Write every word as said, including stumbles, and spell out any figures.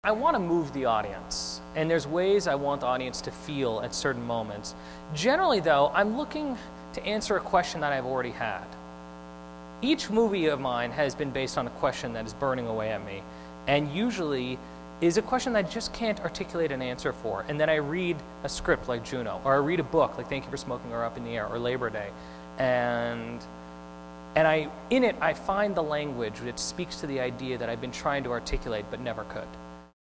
I want to move the audience, and there's ways I want the audience to feel at certain moments. Generally, though, I'm looking to answer a question that I've already had. Each movie of mine has been based on a question that is burning away at me, and usually is a question that I just can't articulate an answer for. And then I read a script like Juno, or I read a book like Thank You for Smoking or Up in the Air, or Labor Day, and and I in it I find the language that speaks to the idea that I've been trying to articulate but never could.